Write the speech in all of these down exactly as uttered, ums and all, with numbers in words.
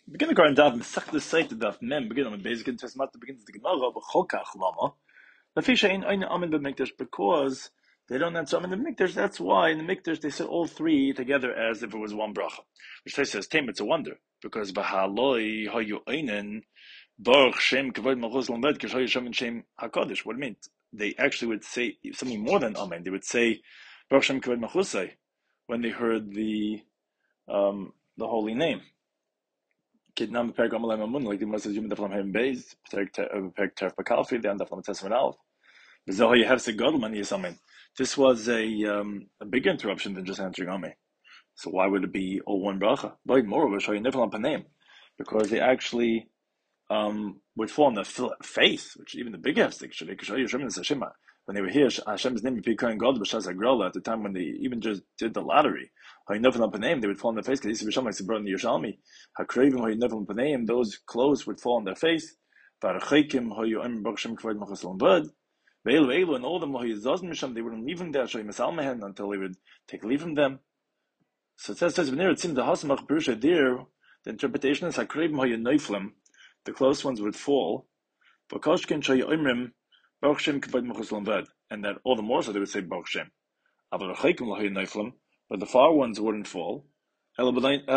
Begin the Koran Daf Mesach the site Daf Mem. Begin on the basic and Tesmat begins the Gemara B'Chokach Lama. The fish ain't ein amen b'mikdash because they don't answer amen b'mikdash. That's why in the mikdash they said all three together as if it was one bracha. Which they says Tam, it's a wonder because B'Haloi Hayu Einen Baruch Shem Kavod Malchus Lamed Kishayu Shem and Shem Hakadosh. What it means? They actually would say something more than amen. They would say Baruch Shem Kavod Malchusay when they heard the um, the holy name. Kidnam Perk Amalem Amun, like the Moses Yum Daflam Hem Beis, Perk Terf Bakalfi, the Andaflam Testament Alf. Zohi Hefse Godman Yisamin. This was a um, a bigger interruption than just answering Amen. So why would it be all one bracha? But moreover, Shoy Niflam Panem, because they actually um, would fall on their face, which even the big Hefse should they show you Shemin Sashima. When they were here, Hashem's name would be Kohen God B'Shas Agrola at the time when they even just did the lottery. They would fall on their face because Yisrael B'Shem, like brought in the Yerushalmi. Hakrevim Hoynefel Paneim, those clothes would fall on their face. Varachekim Hoyoim Baruch Kvod Machos Lombad. Ve'elu Elu and all of them Hoyizazim Misham, they wouldn't leave them there, Shoy Mesalmehen, until they would take leave from them. So it says, says V'nir Tzim the Hasamach Perusha there. The interpretation is Hakrevim Hoyoneiflim, the close ones would fall. V'koshkin Shoyoimrim Baruch Shem Kvod Machos Lombad, and that all the more so they would say Baruch Shem. Avarachekim Hoyoneiflim. But the far ones wouldn't fall. Rather,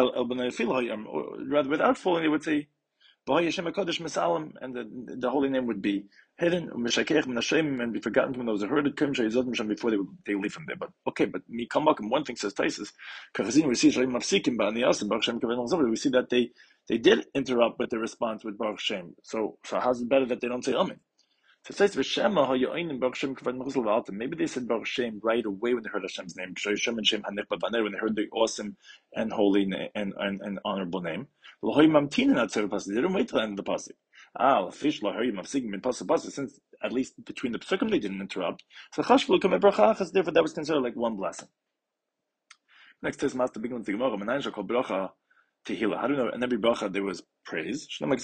without falling, they would say, and the, the holy name would be hidden, and be forgotten when those who heard it, before they would they leave from there. But okay, but me come back, and one thing says Taisus, we see we see that they they did interrupt with the response with Baruch Shem. So so how's it better that they don't say Amen? So it says, maybe they said Baruch Shem right away when they heard Hashem's name, when they heard the awesome and holy and, and, and honorable name. They didn't wait till the end of the pasuk. Ah, since at least between the pasukim they didn't interrupt. So therefore that was considered like one blessing. Next is Master begins the Gemara. Menayin called bracha tehila. How do you know? In every bracha there was praise.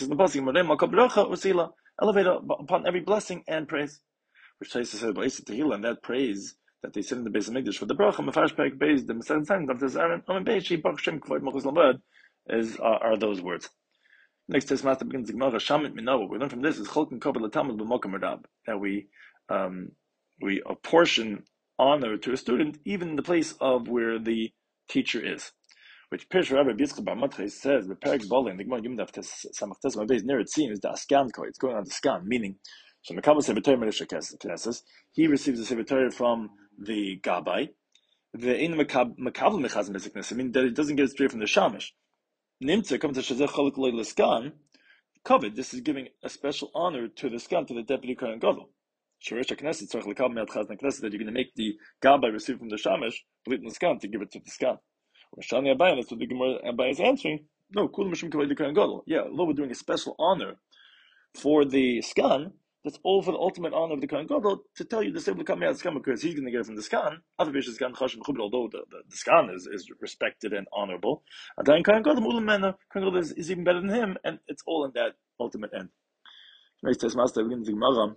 Elevate upon every blessing and praise, which says to say Tehillah, and that praise that they said in the base of Mikdash for the bracha Mefarsh Perek Beis, the second time of this Aaron Amen Beishi Baruch Shem Kvod Malchus Lamed is uh, are those words. Next test master begins the Gemara Shamit Minah. What we learn from this is Cholkin Kavod L'Talmud B'Mokum Radab, that we um, we apportion honor to a student even in the place of where the teacher is. Which Pirush Rabbi Yitzchak Bar Matchai says, the Perek Bala in the Gemara Yom Daf Samach Tes Mabez near it seems the Askan Koi. It's going on the Skan, meaning so Mekabel Sefer Torah Melisha Knesses. He receives the Sefer Torah from the Gabbai. The Ein Mekabel Mechazim Beziknes. I mean that it doesn't get it straight from the Shamish. Nimtza comes to Shazeh Chaluk Loy L'Skan. Covered. This is giving a special honor to the Skan, to the deputy Kohen Gadol. Sharish Knesset Tzarich L'Kabel Me'ad Chazan Knesset, that you're going to make the Gabbai receive from the Shamish, believe in the Skan, to give it to the Skan. Shani Abai, that's what the Gemara Abai is answering. No, Kulam Mishum Kavod Kohen Gadol. Yeah, although we're doing a special honor for the Skan, that's all for the ultimate honor of the Kohen Gadol, to tell you the same will come out of the Skan because he's going to get it from the Skan. Otherwise, the Skan Chashem Chubel, although the, the, the Skan is, is respected and honorable, and then Kohen Gadol, Ulam Mena, Kohen Gadol is, is even better than him, and it's all in that ultimate end. Next test master begins the Gemara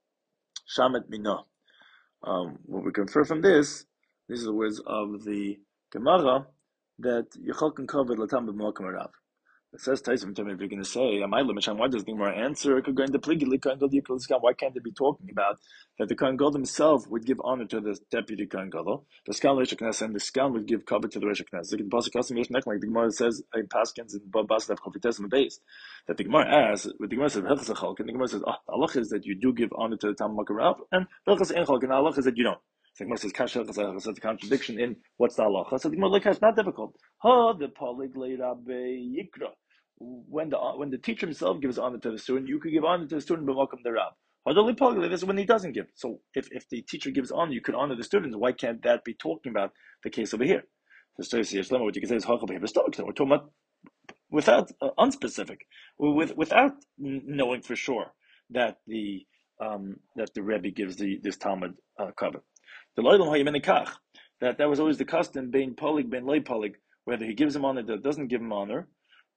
Shamet Minah. Um, what we confer from this, these are the words of the Gemara, that Yechol can cover Latam b'Mokum Rav. It says Taisim to me if you're going to say, "Am I limited? Why does the Gemara answer? It could go into Pligili Kohen Gadol. Why can't they be talking about that the Kohen Gadol himself would give honor to the deputy Kohen Gadol, the Skan Reish Knesset, and the Skan would give cover to the Reish Knesset? The Pasuk Kasim Yesh Nek, like the Gemara says in Paskins and Babas Lev Chafites in the base, that the Gemara asks, what the Gemara says, Hilchas Echalk, and the Gemara says, "Ah, oh, Allah is that you do give honor to the Tam Mokum Rav, and Hilchas Enchalk, and Allah is that you don't." So the Gemara says, "Kasha Hilchas a contradiction in what's the halacha?" So the Gemara like, "It's not difficult." Ha, the Polig Leirabe Yikra. When the when the teacher himself gives honor to the student, you could give honor to the student b'Mokum the Rav. This is when he doesn't give. So if, if the teacher gives honor, you could honor the students. Why can't that be talking about the case over here? So what you can say is we're talking about without uh, unspecific, with without knowing for sure that the um, that the Rebbe gives the this Talmud uh, cover. The Loilam Hayemenikach, that that was always the custom bein polig bein loy polig, whether he gives him honor or doesn't give him honor.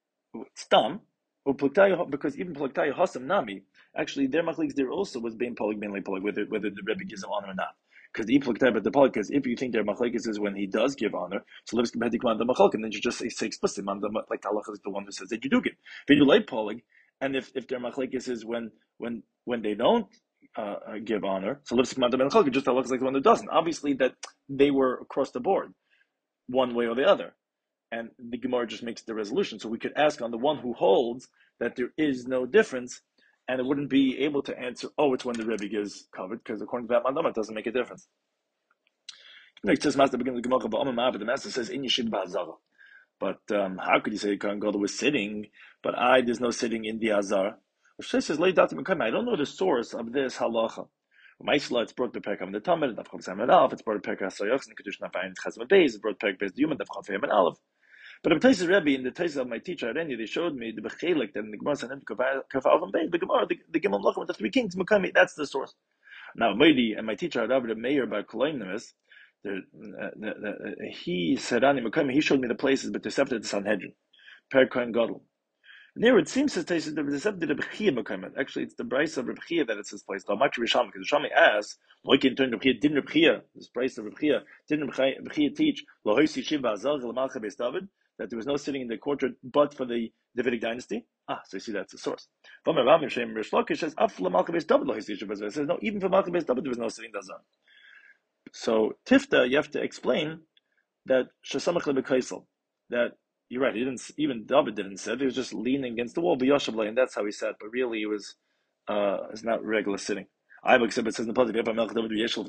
Stam, because even Plaktayu Hasam Nami, actually their machliks there also was being polig, being polig, whether whether the Rebbe gives him honor or not. Because the Ipluk the Because if you think their machlekes is when he does give honor, so lives compared to man the machlek, and then you just say, say explicit man like Talach is the one who says that you do give. If you like polling, and if, if their machlekes is when when when they don't uh, give honor, so lives man the machlek, just Talach is like the one who doesn't. Obviously, that they were across the board, one way or the other. And the Gemara just makes the resolution. So we could ask on the one who holds that there is no difference, and it wouldn't be able to answer, oh, it's when the Rebbe gives covered, because according to that mandam, it doesn't make a difference. Next, says Master begins the Gemara, but the Master says, in Yeshid Ba'azara. But um, how could you say Kohen Gadol was sitting, but I, there's no sitting in the Azar? Rashi says, I don't know the source of this halacha. Ma'isla, it's brought to Perk of the Talmud, Daf Chav Samad Aleph, it's brought to Perk HaSoyachs, and Kedush Nafayin Chazma Beis, it's brought to Perk Beis Diyum, Daf Chav Samad Aleph. But in Taisa's Rebbe, in the Taisa of my teacher Arenya, they showed me the Bechelik that in the Gemara Sanem Kafal from Beis, the Gemara, the, the Gemara Melachim with the three kings, Mekami, that's the source. Now, Meidi and my teacher Rabbi the Meir by Kolaimnimis, the, the, the, he said, Mekami, he showed me the places, but they're separate to Sanhedrin, Per Kohen Gadol. Near it seems to say that the separate to Rebchia Mekami. Actually, it's the Bryce of Rebchia that it's his place. The Amach Risham, because Risham asks, like in turn Rebchia, didn't Rebchia, this Bryce of Rebchia, didn't Rebchia teach, Lohoisi Shiva Azal, Lamalcha Beis David, that there was no sitting in the courtyard but for the Davidic dynasty? Ah, so you see that's the source. It says, it says, no, even for Malcha Beis David there was no sitting in the Azar. So, Tifta, you have to explain that Shasamach Lebekaisel, that you're right, he didn't, even David didn't sit, he was just leaning against the wall, and that's how he sat, but really it was uh, it's not regular sitting. I have except it says in the positive, even but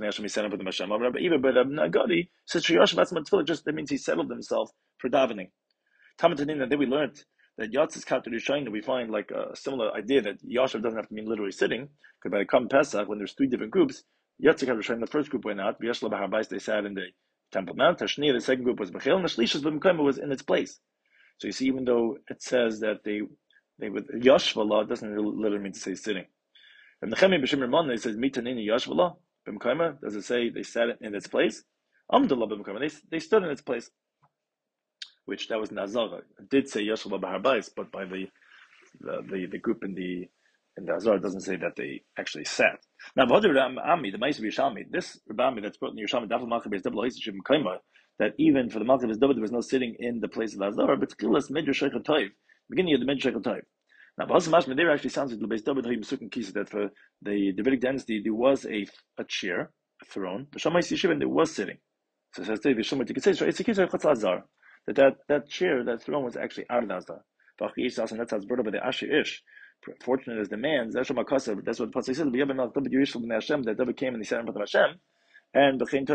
Nagadi says just that means he settled himself for davening. Tamatanina, then we learned that Yatzis Kater Yishayna, we find like a similar idea that Yashav doesn't have to mean literally sitting, because by the Kam Pesach, when there's three different groups, Yatzis Kater Yishayna, the first group went out, V'yashla B'harbais, they sat in the Temple Mount, Tashni, the second group was Bechel, and the Shlishas B'mkayma was in its place. So you see, even though it says that they, they would, Yashvala doesn't literally mean to say sitting. And the Nechemi B'Shim Ramon, it says, Mitanini Yashvala, B'mkayma, does it say they sat in its place? Amdullah B'mkayma, they, they stood in its place. Which that was Nazara. It did say Yashua B'Harbais, but by the, the the the group in the in the Azar, it doesn't say that they actually sat. Now, Ami, the Ma'aseh Yishami, this Rabami that's brought in Yishami, Dafal Malcha Beis David Lohisishim Kaima, that even for the Malcha Beis David there was no sitting in the place of the Azar, but Tchilas Medrash Sheikhel Toiv, beginning of the Medrash Sheikhel Toiv. Now, B'Hasam Mashma, there actually sounds like the Beis David Hoyim Sukkah Kisa, that for the Davidic dynasty there was a a chair, a throne, the Shammai Yishiv, and there was sitting. So it says, you could say, so it's a Kisa Chatz Azar. That, that that chair, that throne was actually out of the Azar. And that's how it's brought up by the Asher Ish. Fortunate as the man, that's what the Pasuk says, that David came and he sat in front of Hashem, and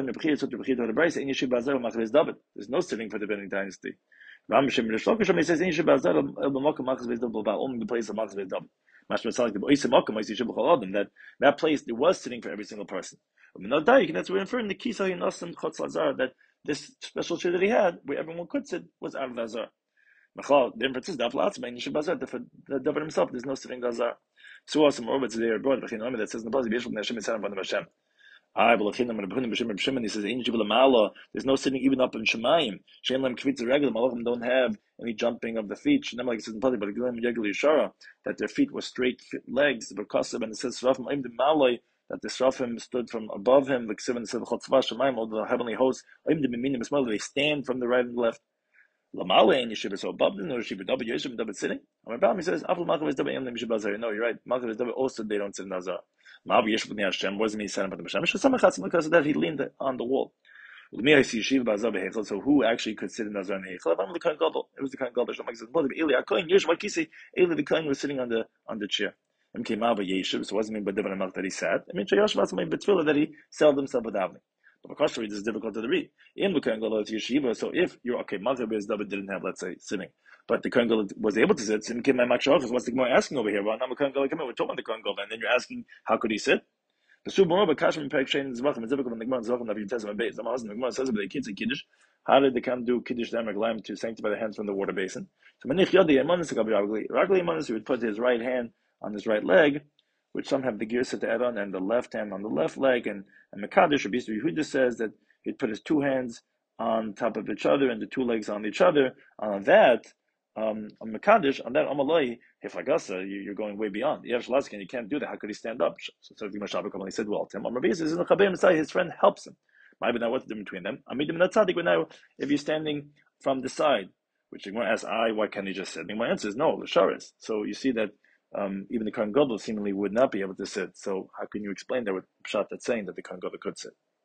there's no sitting for the Davidic dynasty. He says, only the place of Malchus Beis David. That that place, there was sitting for every single person. That's what we infer in the Kisah Yinasim Chotz Lazar, that this special chair that he had, where everyone could sit, was out of the Azar. The difference is that for the David himself, there's no sitting in the Azar. So also, moreover, it's there abroad, that says in the Pasuk, Yeshua Hashem is in front of Hashem. I will he says, there's no sitting even up in Shemayim. Malachim don't have any jumping of the feet. Like it says in the Pasuk, but that their feet were straight legs, and it says, that the Srafim stood from above him, like seven said, all the heavenly hosts, they stand from the right and the left. Lamale and Yeshiva, so above them, no Yeshiva, David, Yeshiva, David sitting. He says, no, you're right. Malchus David also, they don't sit in Azar. Ma'av Yeshiva in Hashem, wasn't he sat in front of Hashem? Because of that, he leaned on the wall. So who actually could sit in Azar and Heichel? It was the Kohen Gadol. Eli the Kohen was sitting on the on the chair. Came out by Yeshiv, so it wasn't mean by David Amalch that he sat. I mean, Shayosh was mean Betfila that he settled himself with davening. But of course, this is difficult to read. In the Kohen Gadol to Yeshiva, so if you're okay, Malchus Beis David didn't have, let's say, sitting, but the Kohen Gadol was able to sit. So came my Machshach. What's the Gemara asking over here? Well, now the Kohen Gadol come in. We're talking about the Kohen Gadol, and then you're asking how could he sit? The Submor, but Kashmir Pek Shein Zvachim. It's difficult when the Gemara Zvachim of Yitezim Beis. I'm asking the Gemara says about the kids in Kiddush. How did they come do Kiddush Dam Raglaim to sanctify the hands from the water basin? So Manich Yodi Emanis Ragli Ragli Emanis, he would put his right hand on his right leg, which some have the gear set to add on, and the left hand on the left leg, and and Mekadosh Rabbi Yehuda says that he'd put his two hands on top of each other and the two legs on each other. On that, um, on Mekadesh, and then Amaloi, Hefagasa, you, you're going way beyond. Yesh Laskin, you can't do that. How could he stand up? So, so the Mashabak only said, well, Tim Amarbis is in the Chabim Messiah, his friend helps him. Maybe now what's the difference between them? Amidim Natzadik, but now if you're standing from the side, which you're going to ask, I, why can't he just sit? And my answer is no, Lasharis. So you see that um, even the Kohen Gadol seemingly would not be able to sit. So how can you explain that with Pshat that's saying that the Kohen Gadol could sit?